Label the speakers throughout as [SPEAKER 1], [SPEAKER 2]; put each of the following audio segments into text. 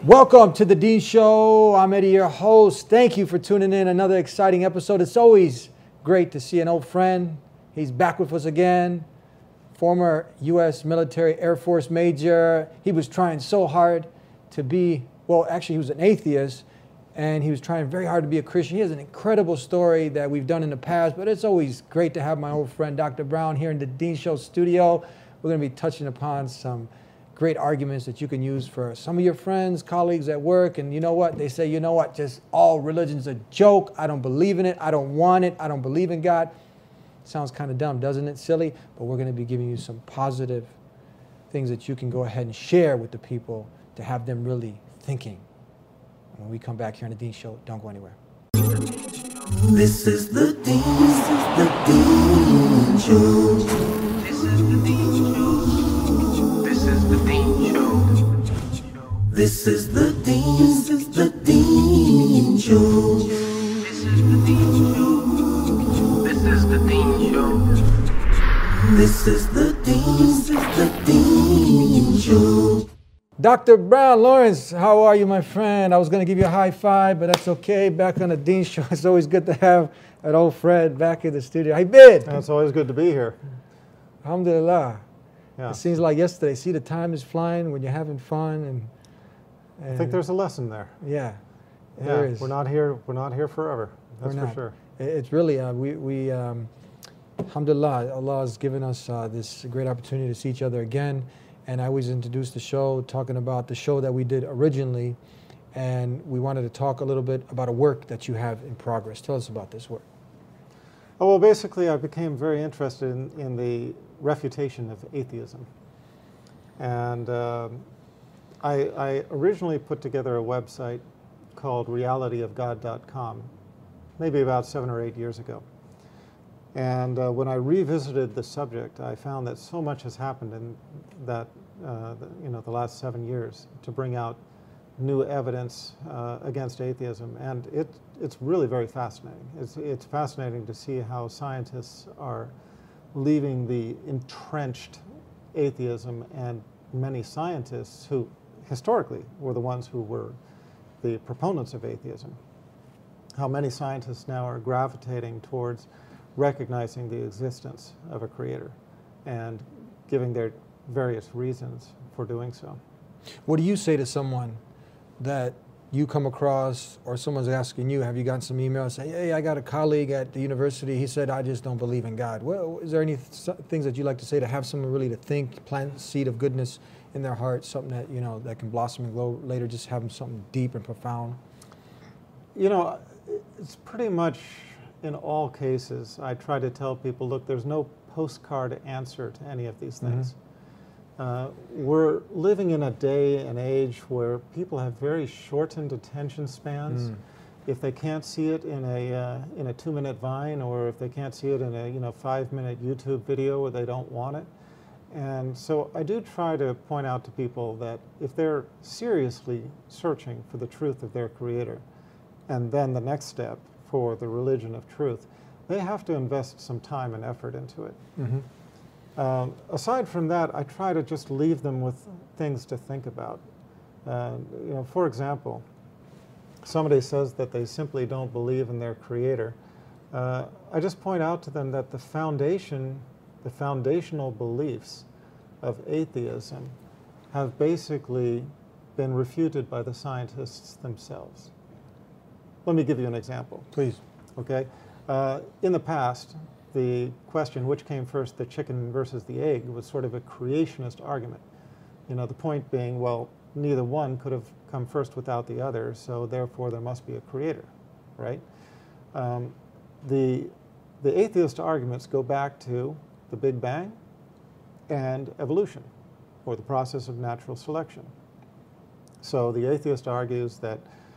[SPEAKER 1] Welcome to the Dean Show. I'm Eddie, your host. Thank you for tuning in. Another exciting episode. It's always great to see an old friend. He's back with us again. Former U.S. military Air Force major. He was trying so hard to be, well, actually he was an atheist, and he was trying very hard to be a Christian. He has an incredible story that we've done in the past, but it's always great to have my old friend Dr. Brown here in the Dean Show studio. We're going to be touching upon some great arguments that you can use for some of your friends, colleagues at work. And you know what? They say, you know what? Just all religion's a joke. I don't believe in it. I don't want it. I don't believe in God. Sounds kind of dumb, doesn't it? Silly. But we're going to be giving you some positive things that you can go ahead and share with the people to have them really thinking. When we come back here on the Dean Show, don't go anywhere.
[SPEAKER 2] This is the Dean Show. This is the Dean Show. This is the Dean Show. This is the Dean Show. This is the Dean Show. This is the Dean Show. This is the Dean Show.
[SPEAKER 1] Dr. Brown Lawrence, how are you, my friend? I was going to give you a high five, but that's okay. Back on the Dean Show. It's always good to have an old friend back in the studio. How you been?
[SPEAKER 3] It's always good to be here.
[SPEAKER 1] Alhamdulillah.
[SPEAKER 3] Yeah.
[SPEAKER 1] It seems like yesterday. See, the time is flying when you're having fun, and
[SPEAKER 3] I think there's a lesson there.
[SPEAKER 1] Yeah, there is.
[SPEAKER 3] We're not here forever. That's for sure.
[SPEAKER 1] It's really alhamdulillah, Allah has given us this great opportunity to see each other again. And I always introduce the show talking about the show that we did originally, and we wanted to talk a little bit about a work that you have in progress. Tell us about this work.
[SPEAKER 3] Oh, well, basically, I became very interested in the refutation of atheism. And I originally put together a website called realityofgod.com, maybe about 7 or 8 years ago. And when I revisited the subject, I found that so much has happened in that, the last 7 years to bring out new evidence against atheism. And it's really very fascinating. It's fascinating to see how scientists are leaving the entrenched atheism, and many scientists who historically were the ones who were the proponents of atheism, how many scientists now are gravitating towards recognizing the existence of a creator and giving their various reasons for doing so.
[SPEAKER 1] What do you say to someone that you come across, or someone's asking you, have you gotten some emails, say, hey, I got a colleague at the university, he said, I just don't believe in God. Well, is there any things that you like to say to have someone really to think, plant a seed of goodness in their heart, something that, that can blossom and grow later, just have them something deep and profound?
[SPEAKER 3] It's pretty much, in all cases, I try to tell people, look, there's no postcard answer to any of these things. We're living in a day and age where people have very shortened attention spans. If they can't see it in a 2-minute Vine, or if they can't see it in a 5-minute YouTube video, they don't want it. And so I do try to point out to people that if they're seriously searching for the truth of their creator, and then the next step for the religion of truth, they have to invest some time and effort into it. Aside from that, I try to just leave them with things to think about. For example, somebody says that they simply don't believe in their creator. I just point out to them that the foundational beliefs of atheism have basically been refuted by the scientists themselves. Let me give you an example.
[SPEAKER 1] Please.
[SPEAKER 3] Okay. In the past, the question, which came first, the chicken versus the egg, was sort of a creationist argument. The point being, well, neither one could have come first without the other, so therefore there must be a creator, right? The atheist arguments go back to the Big Bang and evolution, or the process of natural selection. So the atheist argues that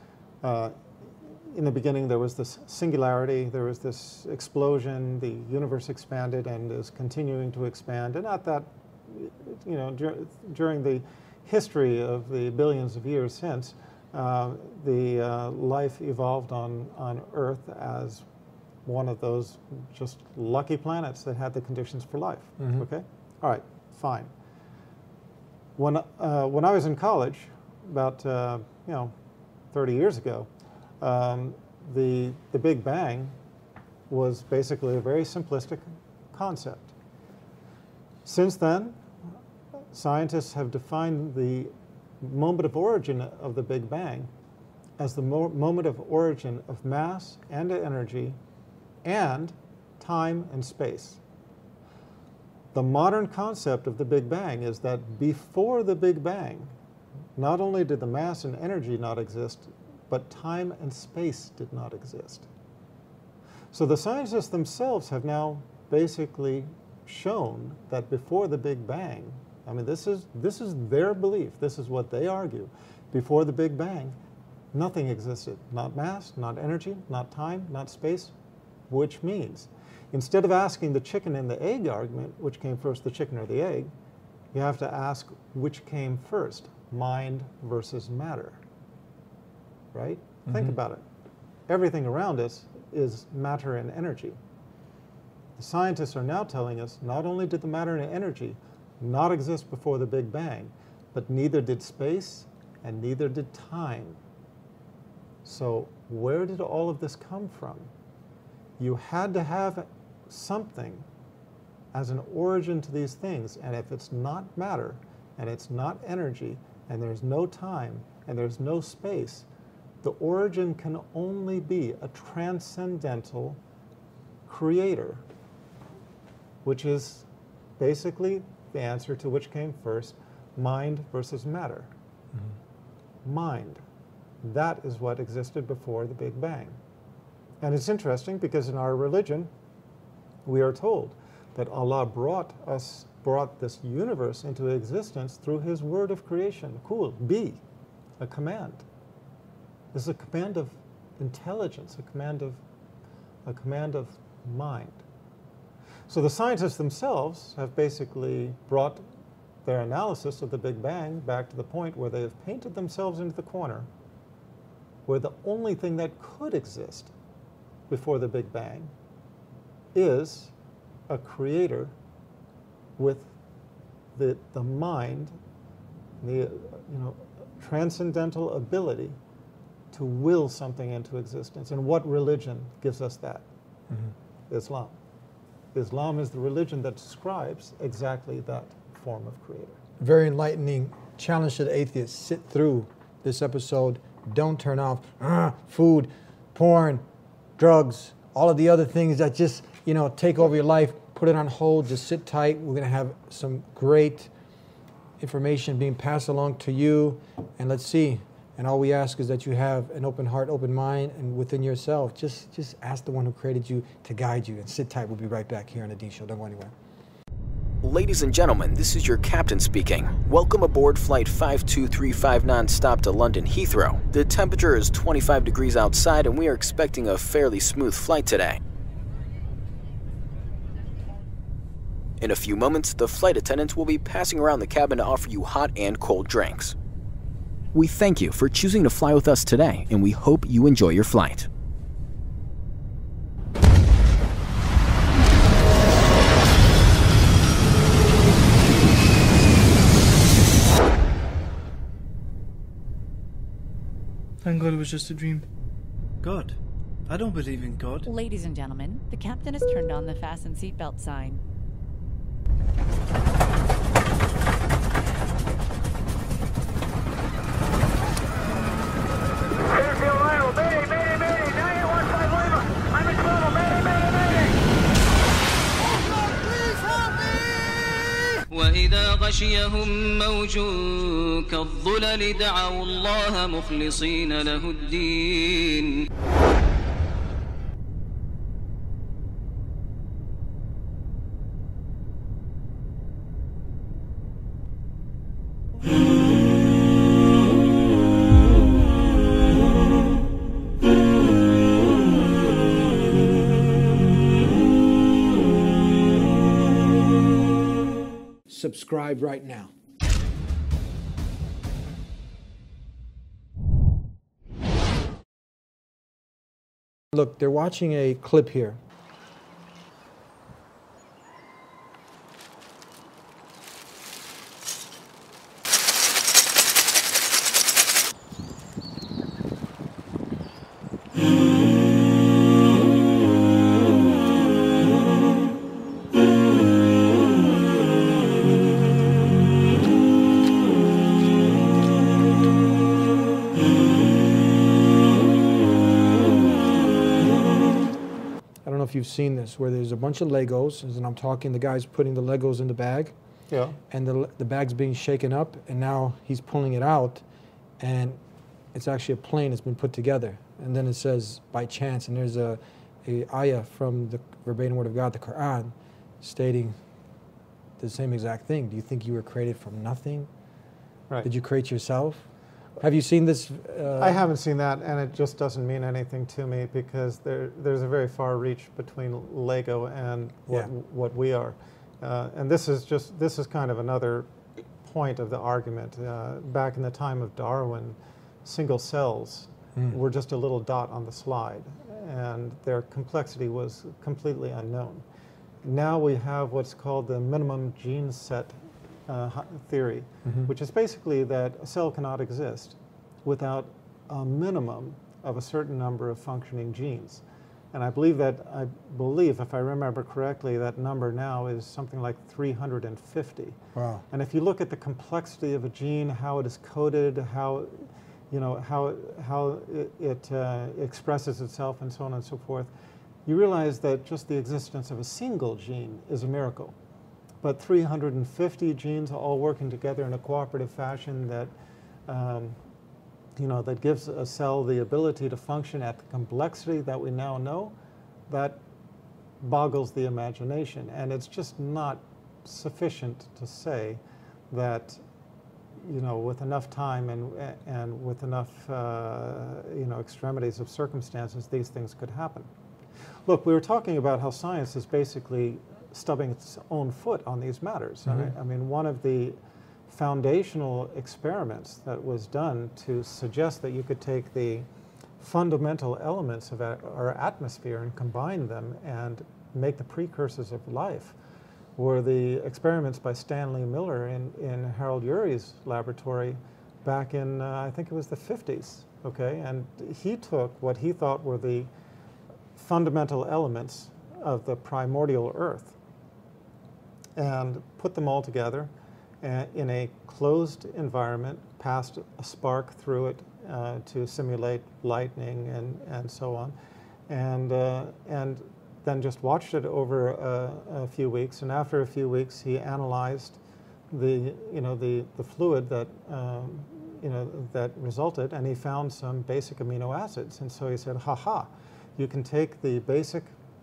[SPEAKER 3] in the beginning, there was this singularity, there was this explosion, the universe expanded and is continuing to expand. And at that, during the history of the billions of years since, the life evolved on Earth as one of those just lucky planets that had the conditions for life. Okay? All right, fine. When I was in college, about 30 years ago, the Big Bang was basically a very simplistic concept. Since then, scientists have defined the moment of origin of the Big Bang as the moment of origin of mass and energy and time and space. The modern concept of the Big Bang is that before the Big Bang, not only did the mass and energy not exist, but time and space did not exist. So the scientists themselves have now basically shown that before the Big Bang, I mean, this is their belief, this is what they argue, before the Big Bang, nothing existed. Not mass, not energy, not time, not space, which means instead of asking the chicken and the egg argument, which came first, the chicken or the egg, you have to ask which came first, mind versus matter, right? Mm-hmm. Think about it. Everything around us is matter and energy. The scientists are now telling us not only did the matter and energy not exist before the Big Bang, but neither did space and neither did time. So where did all of this come from? You had to have something as an origin to these things, and if it's not matter and it's not energy and there's no time and there's no space, the origin can only be a transcendental creator, which is basically the answer to which came first, mind versus matter. Mm-hmm. Mind. That is what existed before the Big Bang. And it's interesting because in our religion, we are told that Allah brought this universe into existence through His word of creation. Cool. Be, a command. This is a command of intelligence, a command of mind. So the scientists themselves have basically brought their analysis of the Big Bang back to the point where they have painted themselves into the corner, where the only thing that could exist before the Big Bang is a creator with the mind, the transcendental ability to will something into existence. And what religion gives us that? Mm-hmm. Islam. Islam is the religion that describes exactly that form of creator.
[SPEAKER 1] Very enlightening challenge to the atheists. Sit through this episode. Don't turn off food, porn, drugs, all of the other things that just, take over your life. Put it on hold. Just sit tight. We're going to have some great information being passed along to you. And let's see. And all we ask is that you have an open heart, open mind, and within yourself, just ask the one who created you to guide you. And sit tight. We'll be right back here on The Dean Show. Don't go anywhere.
[SPEAKER 4] Ladies and gentlemen, this is your captain speaking. Welcome aboard Flight 5235 nonstop to London Heathrow. The temperature is 25 degrees outside and we are expecting a fairly smooth flight today. In a few moments, the flight attendants will be passing around the cabin to offer you hot and cold drinks. We thank you for choosing to fly with us today, and we hope you enjoy your flight.
[SPEAKER 5] Thank God it was just a dream. God? I don't believe in God.
[SPEAKER 6] Ladies and gentlemen, the captain has turned on the fasten seatbelt sign.
[SPEAKER 7] وإذا غشيهم موج كالظلل دعوا الله مخلصين له الدين.
[SPEAKER 1] Subscribe right now. Look, they're watching a clip here. I don't know if you've seen this, where there's a bunch of Legos, and I'm talking, the guy's putting the Legos in the bag,
[SPEAKER 3] Yeah.
[SPEAKER 1] and the bag's being shaken up, and now he's pulling it out, and it's actually a plane that's been put together. And then it says, by chance, and there's a ayah from the verbatim word of God, the Quran, stating the same exact thing. Do you think you were created from nothing?
[SPEAKER 3] Right.
[SPEAKER 1] Did you create yourself? Have you seen this?
[SPEAKER 3] I haven't seen that, and it just doesn't mean anything to me because there's a very far reach between Lego and what we are. And this is kind of another point of the argument. Back in the time of Darwin, single cells were just a little dot on the slide, and their complexity was completely unknown. Now we have what's called the minimum gene set theory, which is basically that a cell cannot exist without a minimum of a certain number of functioning genes. And I believe, if I remember correctly, that number now is something like 350.
[SPEAKER 1] Wow.
[SPEAKER 3] And if you look at the complexity of a gene, how it is coded, how it expresses itself, and so on and so forth, you realize that just the existence of a single gene is a miracle. But 350 genes all working together in a cooperative fashion that, that gives a cell the ability to function at the complexity that we now know, that boggles the imagination. And it's just not sufficient to say that, with enough time and with enough, extremities of circumstances, these things could happen. Look, we were talking about how science is basically stubbing its own foot on these matters. I mean, one of the foundational experiments that was done to suggest that you could take the fundamental elements of our atmosphere and combine them and make the precursors of life were the experiments by Stanley Miller in Harold Urey's laboratory back in, I think it was the 50s, okay? And he took what he thought were the fundamental elements of the primordial Earth and put them all together in a closed environment, passed a spark through it to simulate lightning and so on, and then just watched it over a few weeks. And after a few weeks, he analyzed the fluid that that resulted, and he found some basic amino acids. And so he said, "Ha! You can take the basic,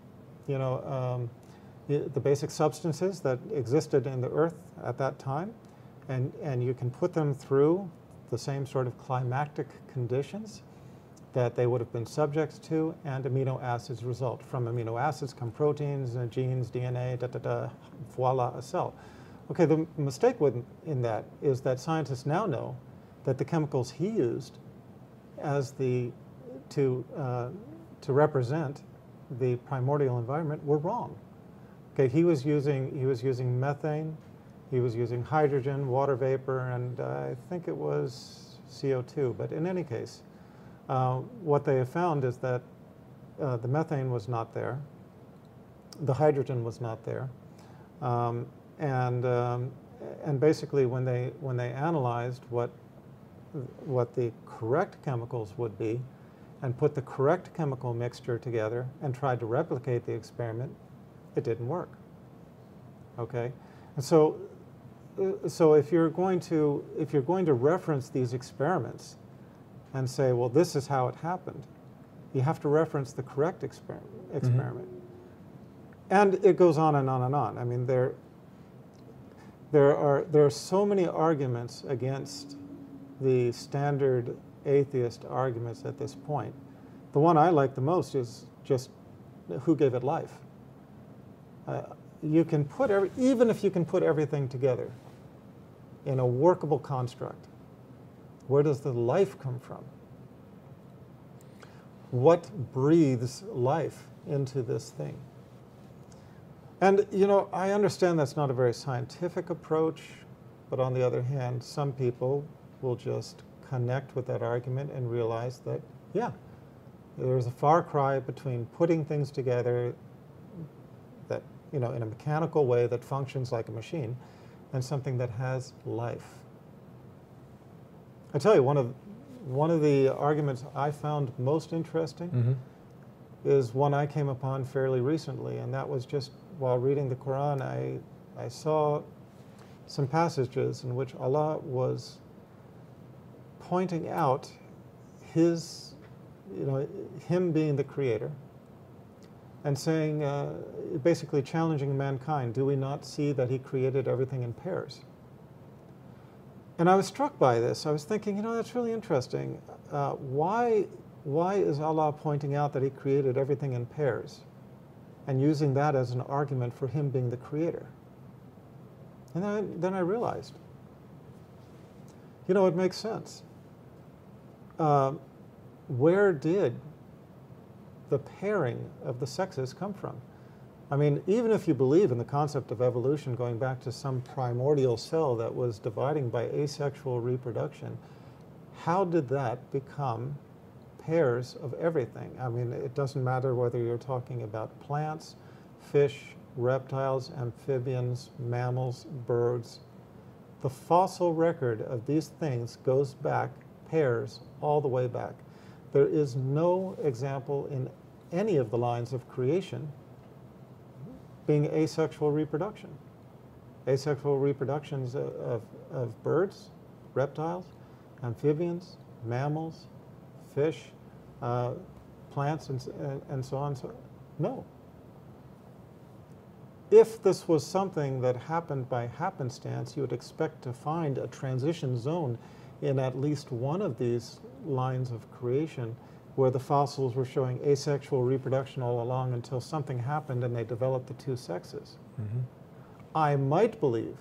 [SPEAKER 3] the basic substances that existed in the Earth at that time, and you can put them through the same sort of climactic conditions that they would have been subject to, and amino acids result. From amino acids come proteins, genes, DNA, voila, a cell." Okay, the mistake in that is that scientists now know that the chemicals he used as to represent the primordial environment were wrong. Okay, he was using methane, he was using hydrogen, water vapor, and I think it was CO2. But in any case, what they have found is that the methane was not there, the hydrogen was not there, and basically when they analyzed what the correct chemicals would be, and put the correct chemical mixture together and tried to replicate the experiment, it didn't work. Okay, and so if you're going to reference these experiments and say, well, this is how it happened, you have to reference the correct experiment. And it goes on and on and on. I mean, there are so many arguments against the standard atheist arguments at this point. The one I like the most is just who gave it life. You can put even if you can put everything together in a workable construct, where does the life come from? What breathes life into this thing? And I understand that's not a very scientific approach, but on the other hand, some people will just connect with that argument and realize that, yeah, there's a far cry between putting things together that, in a mechanical way that functions like a machine and something that has life. I tell you, one of the arguments I found most interesting is one I came upon fairly recently, and that was just while reading the Quran. I saw some passages in which Allah was pointing out his, him being the creator, and saying, basically challenging mankind, do we not see that he created everything in pairs? And I was struck by this. I was thinking, that's really interesting. Why is Allah pointing out that he created everything in pairs and using that as an argument for him being the creator? And then I realized, it makes sense. Where did the pairing of the sexes come from? I mean, even if you believe in the concept of evolution going back to some primordial cell that was dividing by asexual reproduction, how did that become pairs of everything? I mean, it doesn't matter whether you're talking about plants, fish, reptiles, amphibians, mammals, birds. The fossil record of these things goes back pairs all the way back. There is no example in any of the lines of creation being asexual reproduction. Asexual reproductions of birds, reptiles, amphibians, mammals, fish, plants, and so on. No. If this was something that happened by happenstance, you would expect to find a transition zone in at least one of these lines of creation where the fossils were showing asexual reproduction all along until something happened and they developed the two sexes. Mm-hmm. I might believe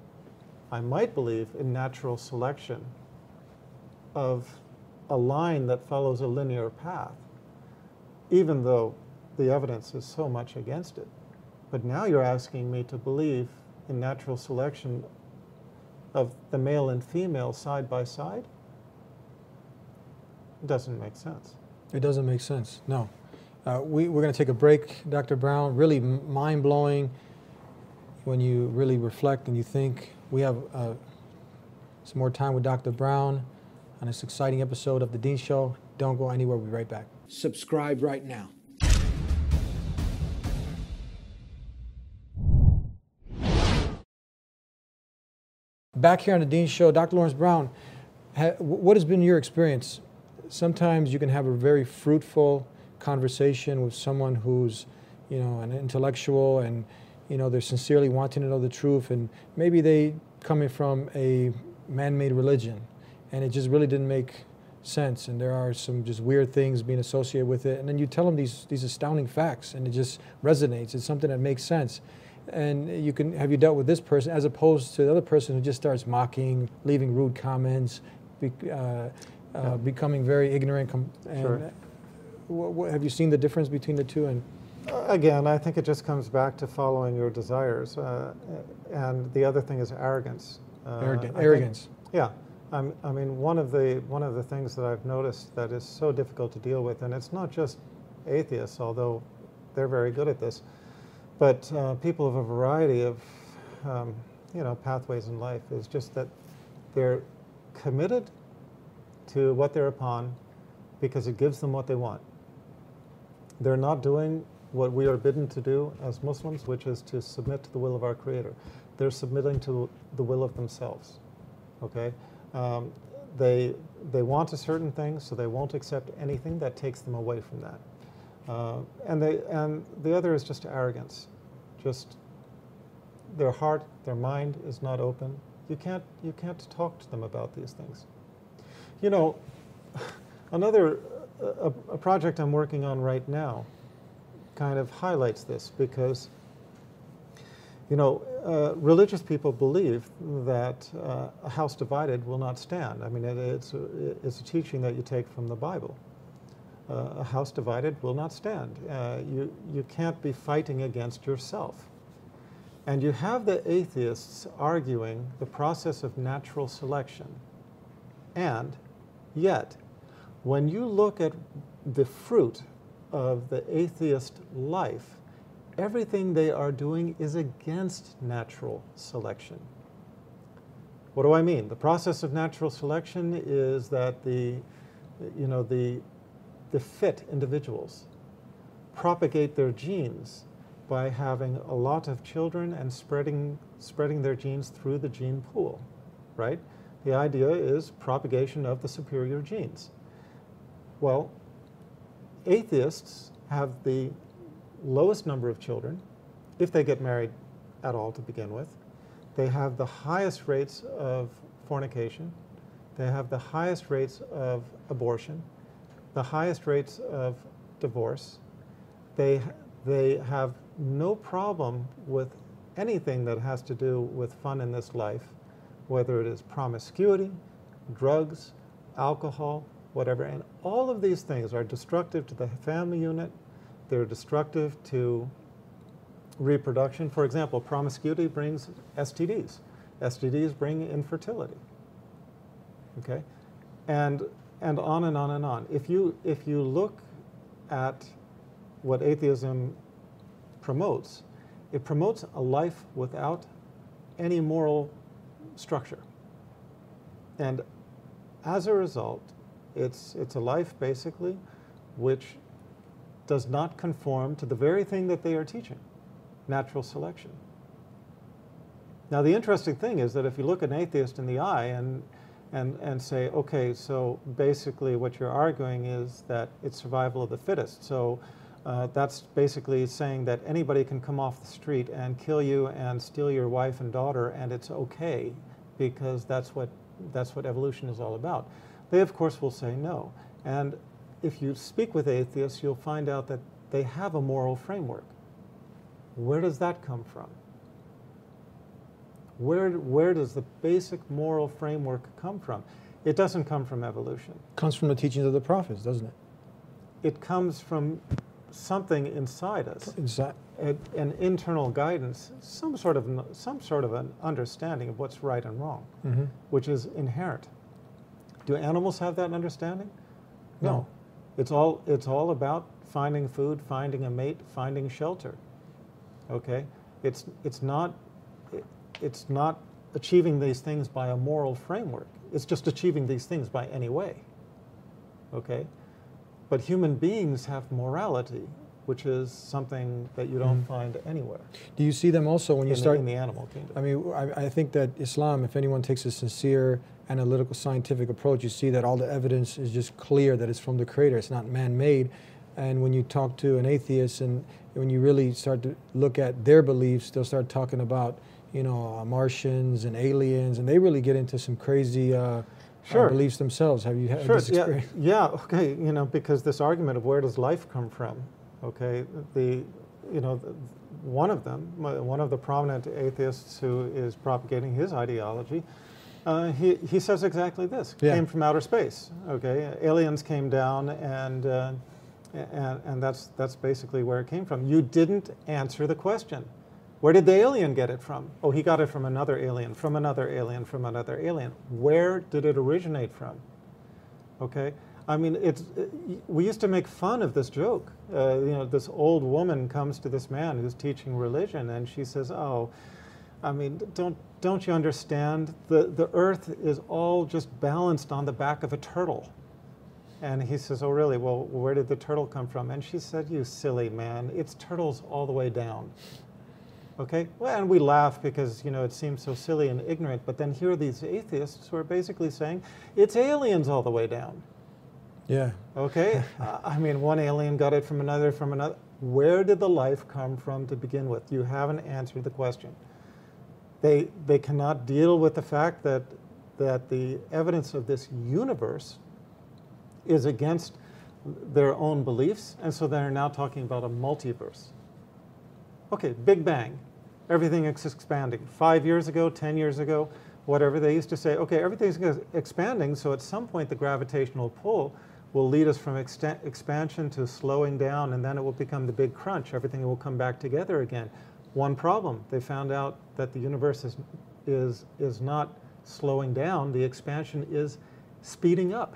[SPEAKER 3] in natural selection of a line that follows a linear path, even though the evidence is so much against it. But now you're asking me to believe in natural selection of the male and female side by side? It doesn't make sense.
[SPEAKER 1] It doesn't make sense, no. We're going to take a break, Dr. Brown. Really mind-blowing when you really reflect and you think. We have some more time with Dr. Brown on this exciting episode of The Dean Show. Don't go anywhere. We'll be right back. Subscribe right now. Back here on The Dean Show, Dr. Lawrence Brown, what has been your experience? Sometimes you can have a very fruitful conversation with someone who's, an intellectual and, they're sincerely wanting to know the truth, and maybe they coming from a man-made religion, and it just really didn't make sense, and there are some just weird things being associated with it, and then you tell them these astounding facts, and it just resonates. It's something that makes sense. And have you dealt with this person as opposed to the other person who just starts mocking, leaving rude comments, becoming very ignorant?
[SPEAKER 3] Sure.
[SPEAKER 1] Have you seen the difference between the two? And
[SPEAKER 3] again, I think it just comes back to following your desires, and the other thing is arrogance.
[SPEAKER 1] Arrogance.
[SPEAKER 3] Yeah, I mean, one of the things that I've noticed that is so difficult to deal with, and it's not just atheists, although they're very good at this, but people of a variety of pathways in life, is just that they're committed to what they're upon because it gives them what they want. They're not doing what we are bidden to do as Muslims, which is to submit to the will of our Creator. They're submitting to the will of themselves. Okay, they want a certain thing, so they won't accept anything that takes them away from that. And the other is just arrogance. Just their heart, their mind is not open. You can't talk to them about these things. A project I'm working on right now kind of highlights this, because religious people believe that a house divided will not stand. I mean, it's a teaching that you take from the Bible. A house divided will not stand. You can't be fighting against yourself. And you have the atheists arguing the process of natural selection. And yet, when you look at the fruit of the atheist life, everything they are doing is against natural selection. What do I mean? The process of natural selection is that the fit individuals propagate their genes by having a lot of children and spreading their genes through the gene pool, right? The idea is propagation of the superior genes. Well, atheists have the lowest number of children, if they get married at all to begin with. They have the highest rates of fornication. They have the highest rates of abortion, the highest rates of divorce. They have no problem with anything that has to do with fun in this life, whether it is promiscuity, drugs, alcohol, whatever. And all of these things are destructive to the family unit. They're destructive to reproduction. For example, promiscuity brings STDs. STDs bring infertility. Okay, and on and on and on. If you look at what atheism promotes, it promotes a life without any moral structure, and as a result, it's a life basically which does not conform to the very thing that they are teaching, natural selection. Now, the interesting thing is that if you look an atheist in the eye and say, okay, so basically what you're arguing is that it's survival of the fittest. So that's basically saying that anybody can come off the street and kill you and steal your wife and daughter, and it's okay because that's what evolution is all about. They, of course, will say no. And if you speak with atheists, you'll find out that they have a moral framework. Where does that come from? Where does the basic moral framework come from? It doesn't come from evolution.
[SPEAKER 1] It comes from the teachings of the prophets, doesn't it?
[SPEAKER 3] It comes from something inside us, an internal guidance, some sort of an understanding of what's right and wrong, which is inherent. Do animals have that understanding? No. It's all about finding food, finding a mate, finding shelter. Okay, it's not achieving these things by a moral framework. It's just achieving these things by any way. Okay? But human beings have morality, which is something that you don't find anywhere.
[SPEAKER 1] Do you see them also when you start
[SPEAKER 3] in the animal kingdom?
[SPEAKER 1] I mean, I think that Islam, if anyone takes a sincere, analytical, scientific approach, you see that all the evidence is just clear that it's from the Creator. It's not man-made. And when you talk to an atheist and when you really start to look at their beliefs, they'll start talking about, you know, Martians and aliens, and they really get into some crazy beliefs themselves. Have you had this experience?
[SPEAKER 3] Yeah, okay, you know, because this argument of where does life come from, okay, one of the prominent atheists who is propagating his ideology, he says exactly this, came from outer space, okay, aliens came down and that's basically where it came from. You didn't answer the question. Where did the alien get it from? Oh, he got it from another alien, from another alien, from another alien. Where did it originate from? Okay, I mean, we used to make fun of this joke. You know, this old woman comes to this man who's teaching religion, and she says, "Oh, I mean, don't you understand? The Earth is all just balanced on the back of a turtle." And he says, "Oh, really? Well, where did the turtle come from?" And she said, "You silly man, it's turtles all the way down." Okay, well, and we laugh because, you know, it seems so silly and ignorant, but then here are these atheists who are basically saying it's aliens all the way down.
[SPEAKER 1] Yeah.
[SPEAKER 3] Okay, I mean, one alien got it from another, from another. Where did the life come from to begin with? You haven't answered the question. They cannot deal with the fact that the evidence of this universe is against their own beliefs, and so they're now talking about a multiverse. Okay, Big Bang. Everything is expanding. 5 years ago, 10 years ago, whatever, they used to say, okay, everything's expanding, so at some point the gravitational pull will lead us from expansion to slowing down, and then it will become the big crunch. Everything will come back together again. One problem, they found out that the universe is not slowing down, the expansion is speeding up.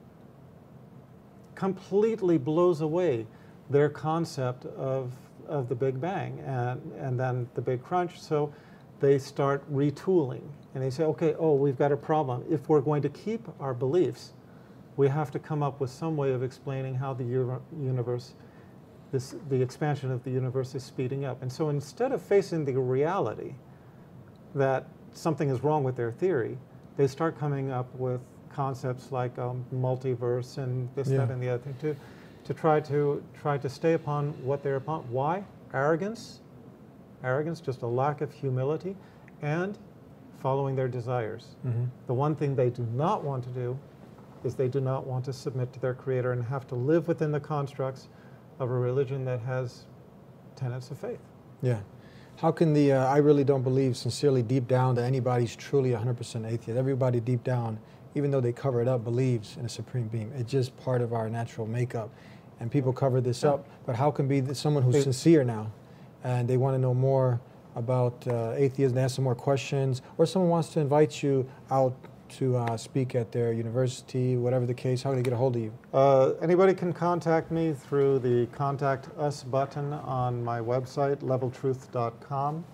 [SPEAKER 3] Completely blows away their concept of the Big Bang and then the big crunch. So they start retooling and they say, okay, oh, we've got a problem. If we're going to keep our beliefs, we have to come up with some way of explaining how the universe the expansion of the universe is speeding up. And so instead of facing the reality that something is wrong with their theory, they start coming up with concepts like multiverse and this, that, and the other thing to try to stay upon what they're upon. Why? Arrogance, just a lack of humility, and following their desires. The one thing they do not want to do is they do not want to submit to their Creator and have to live within the constructs of a religion that has tenets of faith.
[SPEAKER 1] Yeah. How can I really don't believe sincerely deep down that anybody's truly 100% atheist. Everybody deep down, even though they cover it up, believes in a supreme being. It's just part of our natural makeup. And people cover this up. But how can be someone who's sincere now and they want to know more about atheism, they have some more questions, or someone wants to invite you out to speak at their university, whatever the case, how do they get a hold of you?
[SPEAKER 3] Anybody can contact me through the Contact Us button on my website, leveltruth.com.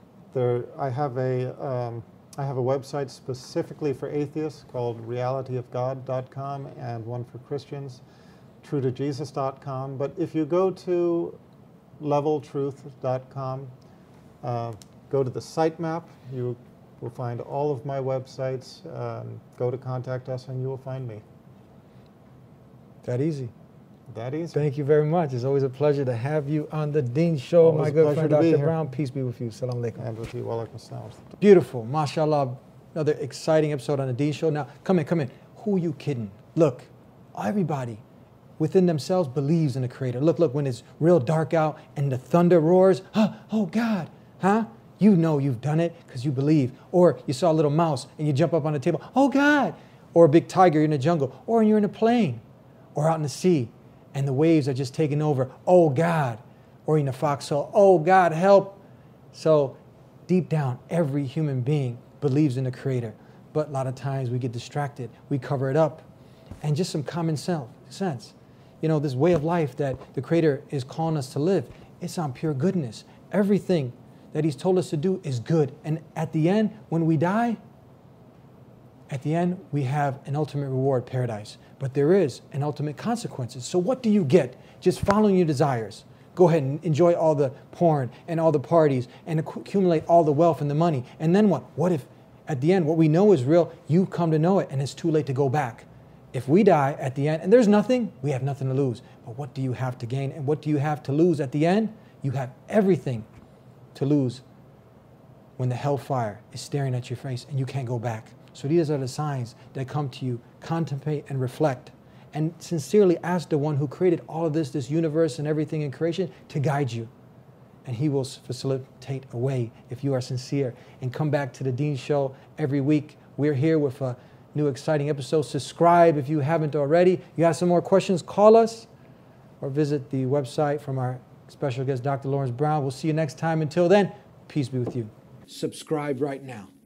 [SPEAKER 3] I have a website specifically for atheists called realityofgod.com, and one for Christians, truetojesus.com. But if you go to leveltruth.com, go to the sitemap, you will find all of my websites. Go to Contact Us and you will find me.
[SPEAKER 1] That easy.
[SPEAKER 3] That easy.
[SPEAKER 1] Thank you very much. It's always a pleasure to have you on the Dean Show.
[SPEAKER 3] Always
[SPEAKER 1] my good friend, Dr.
[SPEAKER 3] here.
[SPEAKER 1] Brown. Peace be with you. Salam alaikum.
[SPEAKER 3] And with you, walaikum assalam.
[SPEAKER 1] Beautiful. MashaAllah. Another exciting episode on the Dean Show. Now, come in. Who are you kidding? Look, everybody within themselves believes in the Creator. Look, when it's real dark out and the thunder roars, oh God, you know you've done it because you believe. Or you saw a little mouse and you jump up on the table, oh God. Or a big tiger in the jungle. Or you're in a plane. Or out in the sea and the waves are just taking over, oh God. Or in a foxhole, oh God, help. So deep down, every human being believes in the Creator. But a lot of times we get distracted. We cover it up. And just some common sense. You know, this way of life that the Creator is calling us to live, it's on pure goodness. Everything that He's told us to do is good. And at the end, when we die, at the end, we have an ultimate reward, paradise. But there is an ultimate consequences. So what do you get? Just following your desires. Go ahead and enjoy all the porn and all the parties and accumulate all the wealth and the money. And then what? What if at the end, what we know is real, you come to know it and it's too late to go back? If we die at the end and there's nothing, we have nothing to lose. But what do you have to gain and what do you have to lose at the end? You have everything to lose when the hellfire is staring at your face and you can't go back. So these are the signs that come to you. Contemplate and reflect. And sincerely ask the one who created all of this universe and everything in creation to guide you. And He will facilitate a way if you are sincere. And come back to the Dean Show every week. We're here with a new exciting episode. Subscribe if you haven't already. You have some more questions, call us or visit the website from our special guest, Dr. Lawrence Brown. We'll see you next time. Until then, peace be with you. Subscribe right now.